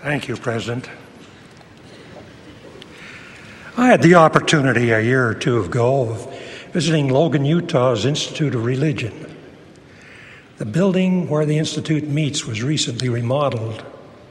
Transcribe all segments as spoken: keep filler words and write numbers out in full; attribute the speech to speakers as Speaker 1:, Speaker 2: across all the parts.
Speaker 1: Thank you, President. I had the opportunity a year or two ago of visiting Logan, Utah's Institute of Religion. The building where the Institute meets was recently remodeled.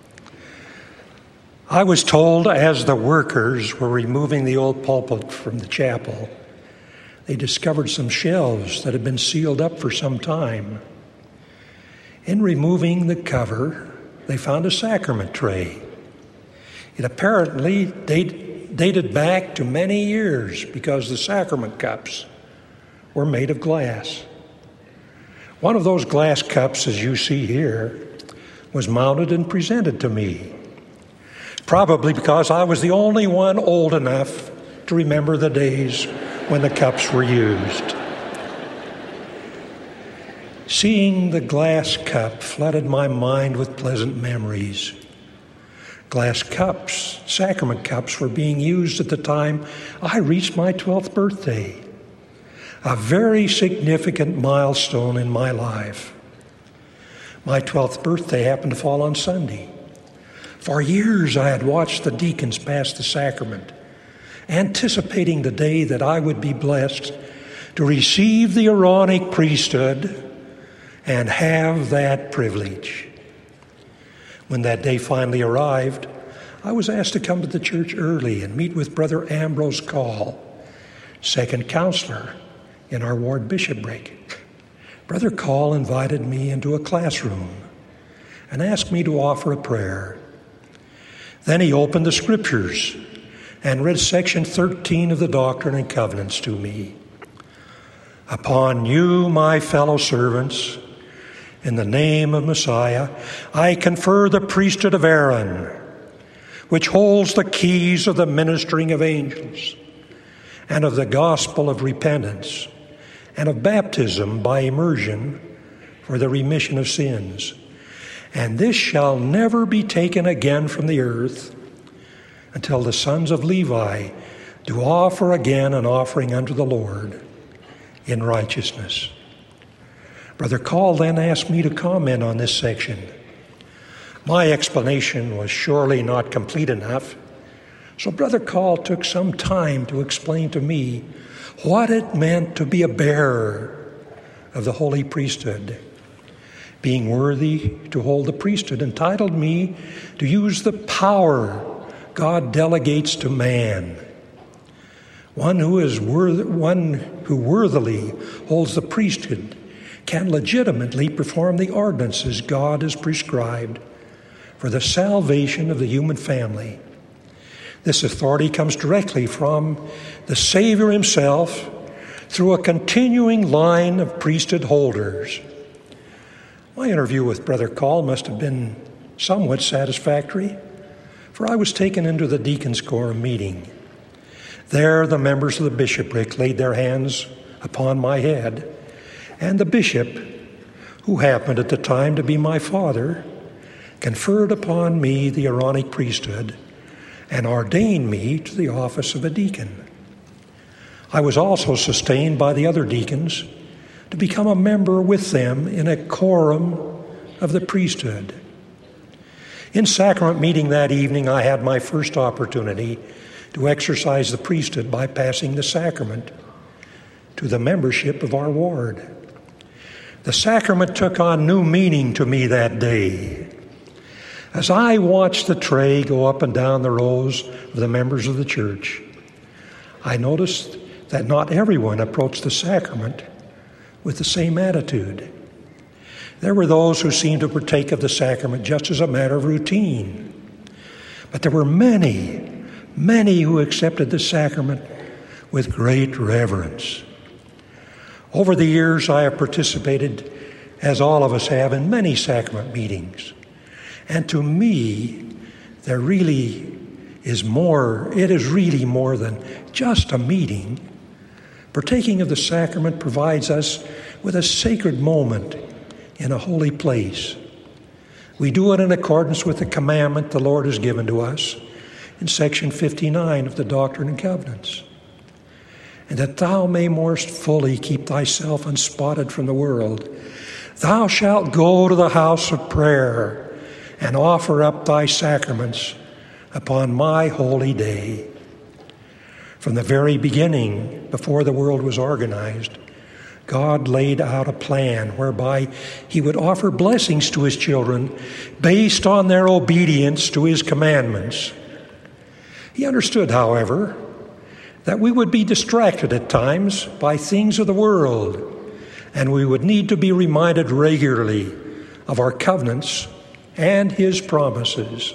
Speaker 1: I was told as the workers were removing the old pulpit from the chapel, they discovered some shelves that had been sealed up for some time. In removing the cover, they found a sacrament tray. It apparently date, dated back to many years because the sacrament cups were made of glass. One of those glass cups, as you see here, was mounted and presented to me, probably because I was the only one old enough to remember the days when the cups were used. Seeing the glass cup flooded my mind with pleasant memories. Glass cups, sacrament cups, were being used at the time I reached my twelfth birthday, a very significant milestone in my life. My twelfth birthday happened to fall on Sunday. For years I had watched the deacons pass the sacrament, anticipating the day that I would be blessed to receive the Aaronic priesthood and have that privilege. When that day finally arrived, I was asked to come to the church early and meet with Brother Ambrose Call, second counselor in our ward bishopric. Brother Call invited me into a classroom and asked me to offer a prayer. Then he opened the scriptures and read section thirteen of the Doctrine and Covenants to me. Upon you, my fellow servants, in the name of Messiah, I confer the priesthood of Aaron, which holds the keys of the ministering of angels, and of the gospel of repentance, and of baptism by immersion for the remission of sins. And this shall never be taken again from the earth until the sons of Levi do offer again an offering unto the Lord in righteousness. Brother Call then asked me to comment on this section. My explanation was surely not complete enough, so Brother Call took some time to explain to me what it meant to be a bearer of the holy priesthood. Being worthy to hold the priesthood entitled me to use the power God delegates to man. One who is worth, one who worthily holds the priesthood can legitimately perform the ordinances God has prescribed for the salvation of the human family. This authority comes directly from the Savior himself through a continuing line of priesthood holders. My interview with Brother Call must have been somewhat satisfactory, for I was taken into the deacons' quorum meeting. There, the members of the bishopric laid their hands upon my head, and the bishop, who happened at the time to be my father, conferred upon me the Aaronic priesthood and ordained me to the office of a deacon. I was also sustained by the other deacons to become a member with them in a quorum of the priesthood. In sacrament meeting that evening, I had my first opportunity to exercise the priesthood by passing the sacrament to the membership of our ward. The sacrament took on new meaning to me that day. As I watched the tray go up and down the rows of the members of the church, I noticed that not everyone approached the sacrament with the same attitude. There were those who seemed to partake of the sacrament just as a matter of routine. But there were many, many who accepted the sacrament with great reverence. Over the years, I have participated, as all of us have, in many sacrament meetings. And to me, there really is more, it is really more than just a meeting. Partaking of the sacrament provides us with a sacred moment in a holy place. We do it in accordance with the commandment the Lord has given to us in section fifty-nine of the Doctrine and Covenants. And that thou may most fully keep thyself unspotted from the world, thou shalt go to the house of prayer and offer up thy sacraments upon my holy day. From the very beginning, before the world was organized, God laid out a plan whereby he would offer blessings to his children based on their obedience to his commandments. He understood, however, that we would be distracted at times by things of the world, and we would need to be reminded regularly of our covenants and his promises.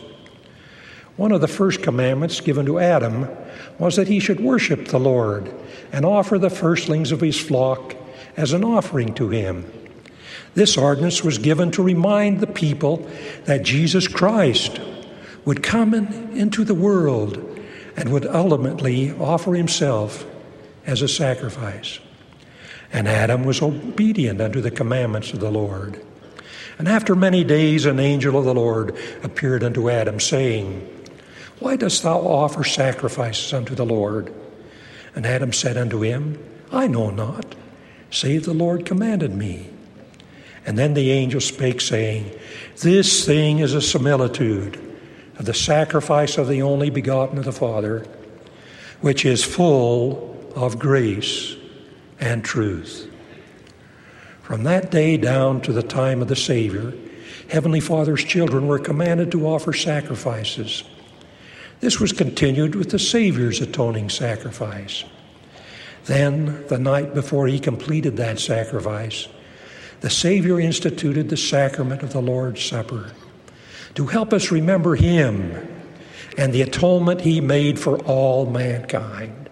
Speaker 1: One of the first commandments given to Adam was that he should worship the Lord and offer the firstlings of his flock as an offering to him. This ordinance was given to remind the people that Jesus Christ would come in, into the world and would ultimately offer himself as a sacrifice. And Adam was obedient unto the commandments of the Lord. And after many days an angel of the Lord appeared unto Adam, saying, Why dost thou offer sacrifices unto the Lord? And Adam said unto him, I know not, save the Lord commanded me. And then the angel spake, saying, This thing is a similitude of the sacrifice of the only begotten of the Father, which is full of grace and truth. From that day down to the time of the Savior, Heavenly Father's children were commanded to offer sacrifices. This was continued with the Savior's atoning sacrifice. Then, the night before he completed that sacrifice, the Savior instituted the sacrament of the Lord's Supper to help us remember him and the atonement he made for all mankind.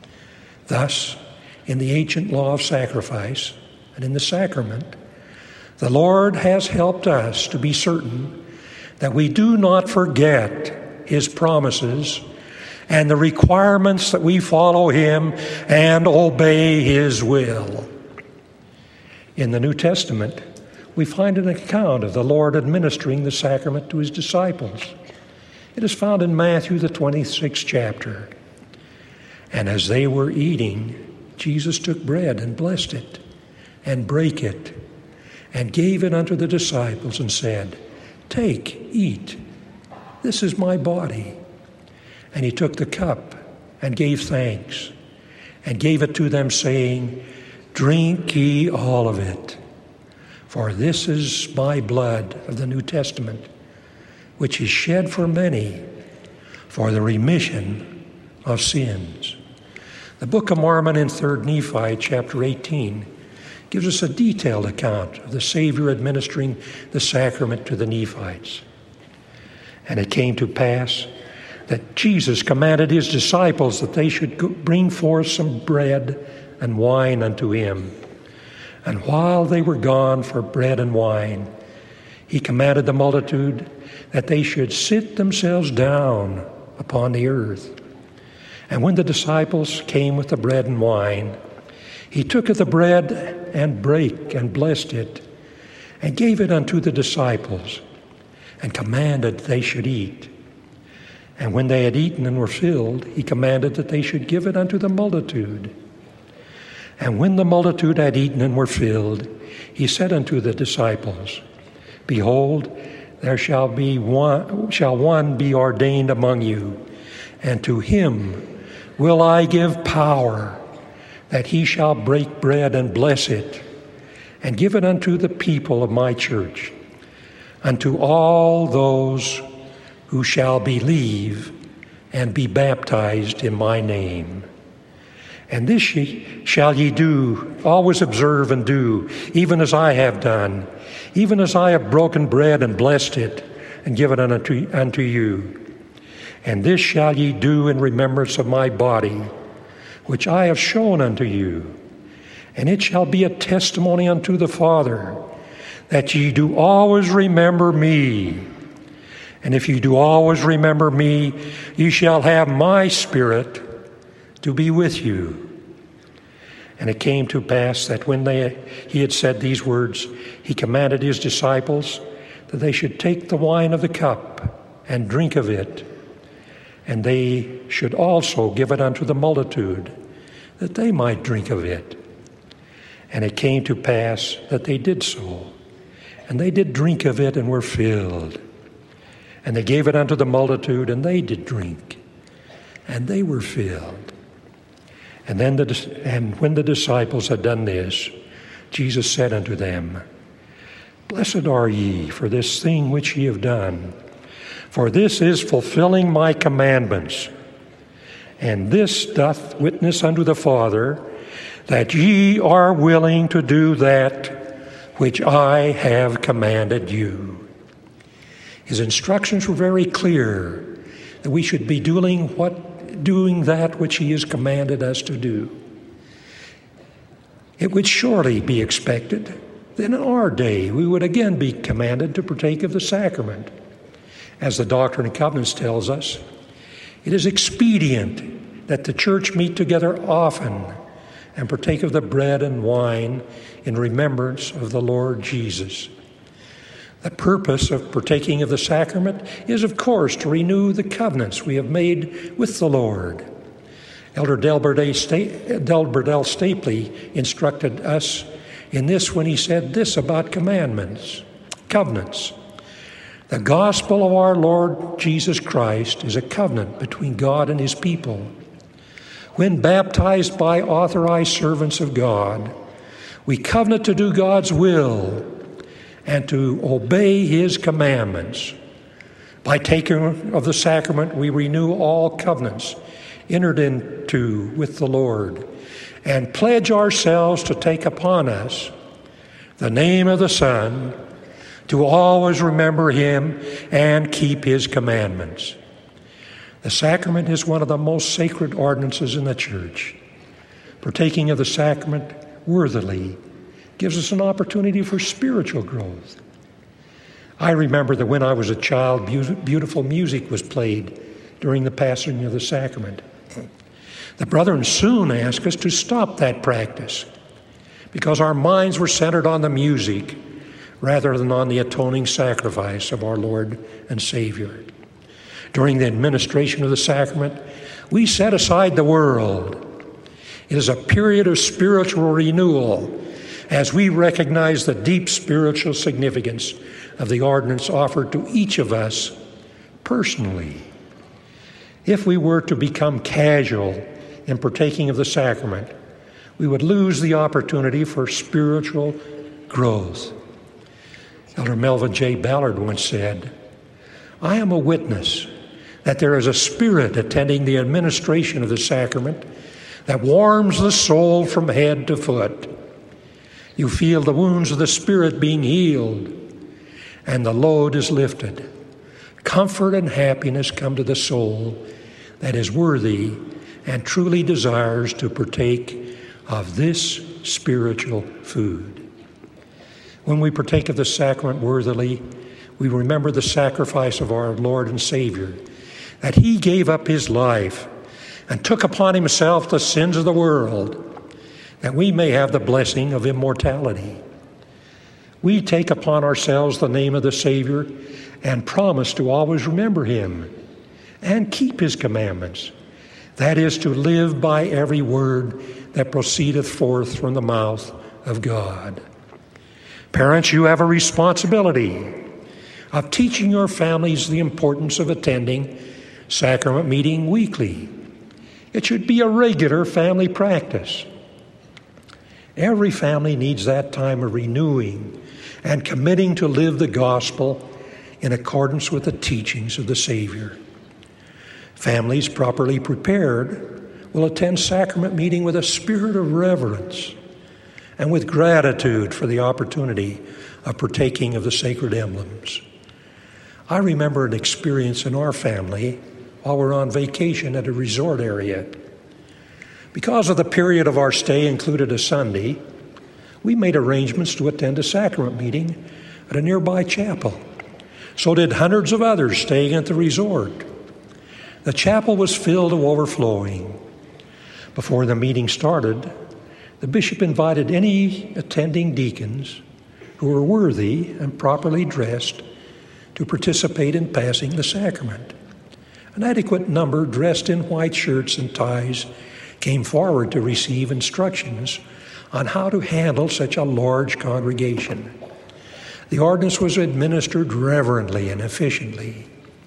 Speaker 1: Thus, in the ancient law of sacrifice and in the sacrament, the Lord has helped us to be certain that we do not forget his promises and the requirements that we follow him and obey his will. In the New Testament, we find an account of the Lord administering the sacrament to his disciples. It is found in Matthew, the twenty-sixth chapter. And as they were eating, Jesus took bread and blessed it, and brake it, and gave it unto the disciples, and said, Take, eat, this is my body. And he took the cup, and gave thanks, and gave it to them, saying, Drink ye all of it, for this is my blood of the New Testament, which is shed for many for the remission of sins. The Book of Mormon in Third Nephi, chapter eighteen, gives us a detailed account of the Savior administering the sacrament to the Nephites. And it came to pass that Jesus commanded his disciples that they should go bring forth some bread and wine unto him. And while they were gone for bread and wine, he commanded the multitude that they should sit themselves down upon the earth. And when the disciples came with the bread and wine, he took of the bread and brake and blessed it, and gave it unto the disciples, and commanded they should eat. And when they had eaten and were filled, he commanded that they should give it unto the multitude. And when the multitude had eaten and were filled, he said unto the disciples, Behold, there shall be one shall one be ordained among you, and to him will I give power, that he shall break bread and bless it, and give it unto the people of my church, unto all those who shall believe and be baptized in my name. And this ye, shall ye do, always observe and do, even as I have done, even as I have broken bread and blessed it, and given it unto, unto you. And this shall ye do in remembrance of my body, which I have shown unto you. And it shall be a testimony unto the Father, that ye do always remember me. And if ye do always remember me, ye shall have my Spirit to be with you. And it came to pass that when they, he had said these words, he commanded his disciples that they should take the wine of the cup and drink of it, and they should also give it unto the multitude, that they might drink of it. And it came to pass that they did so, and they did drink of it and were filled. And they gave it unto the multitude, and they did drink, and they were filled. And then the, and when the disciples had done this, Jesus said unto them, Blessed are ye for this thing which ye have done, for this is fulfilling my commandments. And this doth witness unto the Father, that ye are willing to do that which I have commanded you. His instructions were very clear, that we should be doing what, doing that which he has commanded us to do. It would surely be expected that in our day we would again be commanded to partake of the sacrament. As the Doctrine and Covenants tells us, it is expedient that the church meet together often and partake of the bread and wine in remembrance of the Lord Jesus. The purpose of partaking of the sacrament is, of course, to renew the covenants we have made with the Lord. Elder Delbert L. Stapley instructed us in this when he said this about commandments, covenants. The gospel of our Lord Jesus Christ is a covenant between God and his people. When baptized by authorized servants of God, we covenant to do God's will and to obey his commandments. By taking of the sacrament, we renew all covenants entered into with the Lord and pledge ourselves to take upon us the name of the Son, to always remember him and keep his commandments. The sacrament is one of the most sacred ordinances in the church. Partaking of the sacrament worthily gives us an opportunity for spiritual growth. I remember that when I was a child, beautiful music was played during the passing of the sacrament. The brethren soon asked us to stop that practice because our minds were centered on the music rather than on the atoning sacrifice of our Lord and Savior. During the administration of the sacrament, we set aside the world. It is a period of spiritual renewal as we recognize the deep spiritual significance of the ordinance offered to each of us personally. If we were to become casual in partaking of the sacrament, we would lose the opportunity for spiritual growth. Elder Melvin J. Ballard once said, I am a witness that there is a spirit attending the administration of the sacrament that warms the soul from head to foot. You feel the wounds of the Spirit being healed, and the load is lifted. Comfort and happiness come to the soul that is worthy and truly desires to partake of this spiritual food. When we partake of the sacrament worthily, we remember the sacrifice of our Lord and Savior, that he gave up his life and took upon himself the sins of the world, that we may have the blessing of immortality. We take upon ourselves the name of the Savior and promise to always remember him and keep his commandments. That is, to live by every word that proceedeth forth from the mouth of God. Parents, you have a responsibility of teaching your families the importance of attending sacrament meeting weekly. It should be a regular family practice. Every family needs that time of renewing and committing to live the gospel in accordance with the teachings of the Savior. Families properly prepared will attend sacrament meeting with a spirit of reverence and with gratitude for the opportunity of partaking of the sacred emblems. I remember an experience in our family while we were on vacation at a resort area. Because of the period of our stay included a Sunday, we made arrangements to attend a sacrament meeting at a nearby chapel. So did hundreds of others staying at the resort. The chapel was filled to overflowing. Before the meeting started, the bishop invited any attending deacons who were worthy and properly dressed to participate in passing the sacrament. An adequate number dressed in white shirts and ties came forward to receive instructions on how to handle such a large congregation. The ordinance was administered reverently and efficiently.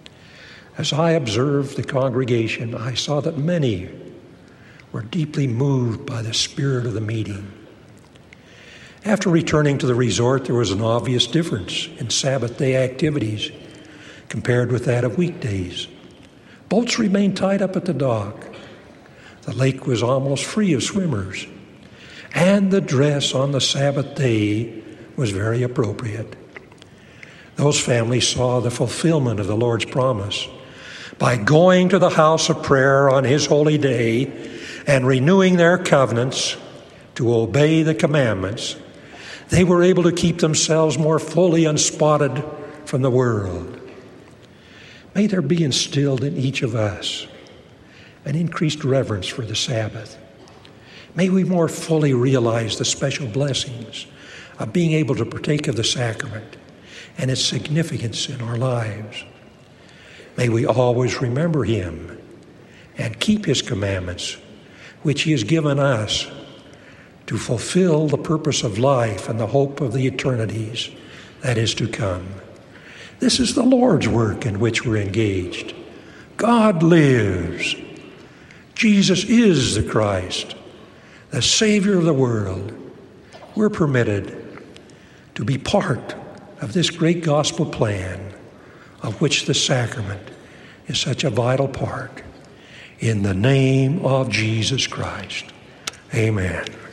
Speaker 1: As I observed the congregation, I saw that many were deeply moved by the spirit of the meeting. After returning to the resort, there was an obvious difference in Sabbath day activities compared with that of weekdays. Boats remained tied up at the dock. The lake was almost free of swimmers, and the dress on the Sabbath day was very appropriate. Those families saw the fulfillment of the Lord's promise by going to the house of prayer on His holy day and renewing their covenants to obey the commandments. They were able to keep themselves more fully unspotted from the world. May there be instilled in each of us an increased reverence for the Sabbath. May we more fully realize the special blessings of being able to partake of the sacrament and its significance in our lives. May we always remember Him and keep His commandments, which He has given us to fulfill the purpose of life and the hope of the eternities that is to come. This is the Lord's work in which we're engaged. God lives. Jesus is the Christ, the Savior of the world. We're permitted to be part of this great gospel plan, of which the sacrament is such a vital part. In the name of Jesus Christ, amen.